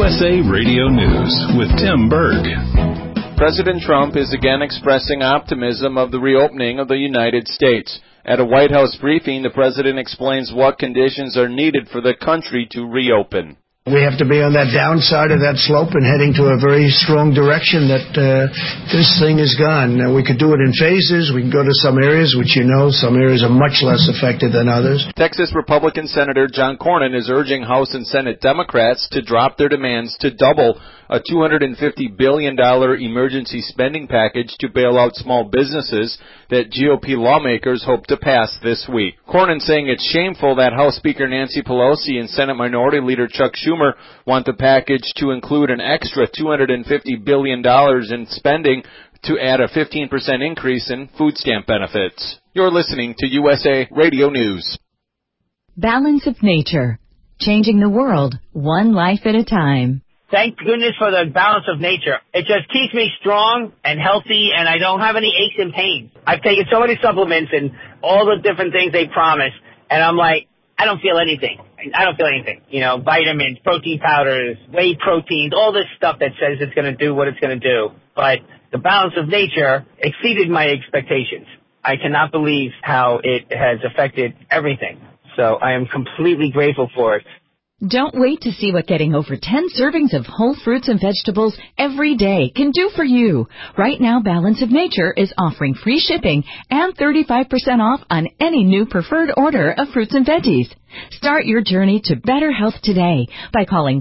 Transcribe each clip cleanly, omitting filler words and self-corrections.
USA Radio News with Tim Berg. President Trump is again expressing optimism of the reopening of the United States. At a White House briefing, the president explains what conditions are needed for the country to reopen. We have to be on that downside of that slope and heading to a very strong direction that this thing is gone. Now, we could do it in phases. We can go to some areas, which some areas are much less affected than others. Texas Republican Senator John Cornyn is urging House and Senate Democrats to drop their demands to double a $250 billion emergency spending package to bail out small businesses that GOP lawmakers hope to pass this week. Cornyn saying it's shameful that House Speaker Nancy Pelosi and Senate Minority Leader Chuck Schumer want the package to include an extra $250 billion in spending to add a 15% increase in food stamp benefits. You're listening to USA Radio News. Balance of Nature, changing the world one life at a time. Thank goodness for the balance of nature. It just keeps me strong and healthy, and I don't have any aches and pains. I've taken so many supplements and all the different things they promise, and I'm like, I don't feel anything. Vitamins, protein powders, whey proteins, all this stuff that says it's going to do what it's going to do. But the balance of nature exceeded my expectations. I cannot believe how it has affected everything. So I am completely grateful for it. Don't wait to see what getting over 10 servings of whole fruits and vegetables every day can do for you. Right now, Balance of Nature is offering free shipping and 35% off on any new preferred order of fruits and veggies. Start your journey to better health today by calling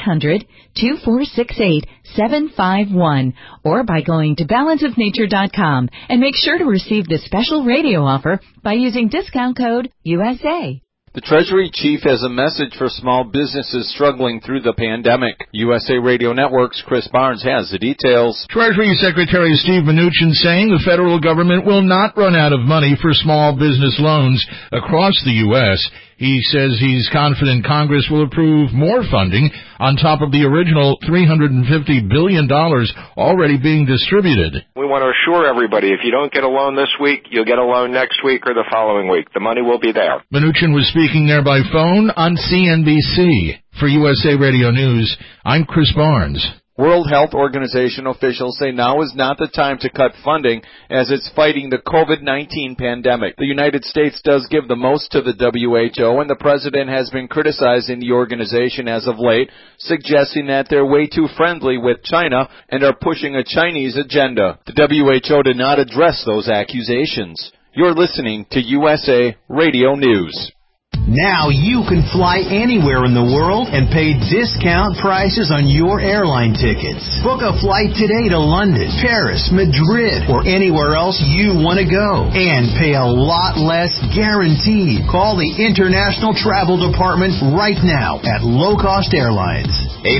1-800-2468-751 or by going to balanceofnature.com and make sure to receive this special radio offer by using discount code USA. The Treasury Chief has a message for small businesses struggling through the pandemic. USA Radio Network's Chris Barnes has the details. Treasury Secretary Steve Mnuchin saying the federal government will not run out of money for small business loans across the U.S. He says he's confident Congress will approve more funding on top of the original $350 billion already being distributed. We want to assure everybody if you don't get a loan this week, you'll get a loan next week or the following week. The money will be there. Mnuchin was speaking there by phone on CNBC. For USA Radio News, I'm Chris Barnes. World Health Organization officials say now is not the time to cut funding as it's fighting the COVID-19 pandemic. The United States does give the most to the WHO, and the president has been criticizing the organization as of late, suggesting that they're way too friendly with China and are pushing a Chinese agenda. The WHO did not address those accusations. You're listening to USA Radio News. Now you can fly anywhere in the world and pay discount prices on your airline tickets. Book a flight today to London, Paris, Madrid, or anywhere else you want to go. And pay a lot less guaranteed. Call the International Travel Department right now at Low Cost Airlines.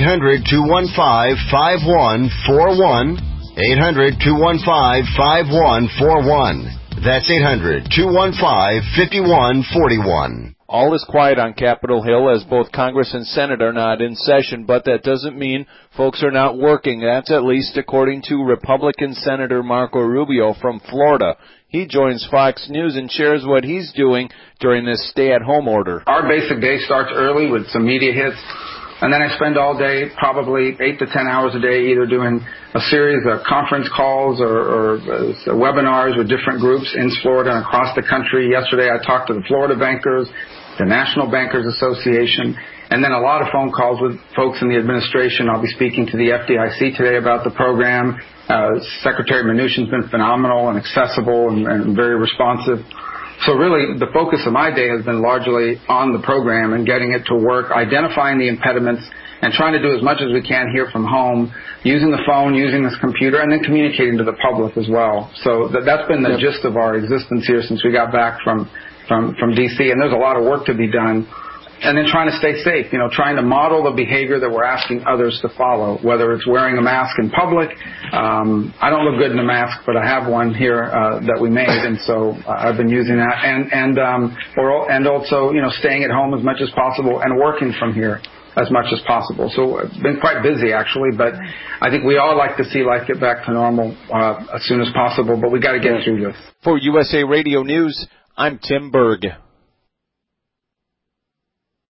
800-215-5141. 800-215-5141. That's 800-215-5141. All is quiet on Capitol Hill as both Congress and Senate are not in session, but that doesn't mean folks are not working. That's at least according to Republican Senator Marco Rubio from Florida. He joins Fox News and shares what he's doing during this stay-at-home order. Our basic day starts early with some media hits, and then I spend all day, probably 8 to 10 hours a day, either doing a series of conference calls or webinars with different groups in Florida and across the country. Yesterday I talked to the Florida bankers, the National Bankers Association, and then a lot of phone calls with folks in the administration. I'll be speaking to the FDIC today about the program. Secretary Mnuchin's been phenomenal and accessible and very responsive. So really, the focus of my day has been largely on the program and getting it to work, identifying the impediments, and trying to do as much as we can here from home, using the phone, using this computer, and then communicating to the public as well. So that's been the gist of our existence here since we got back from D.C., and there's a lot of work to be done. And then trying to stay safe, trying to model the behavior that we're asking others to follow, whether it's wearing a mask in public. I don't look good in a mask, but I have one here that we made, and so I've been using that. And also, staying at home as much as possible and working from here as much as possible. So I've been quite busy, actually, but I think we all like to see life get back to normal as soon as possible, but we got to get through this. For USA Radio News, I'm Tim Berg.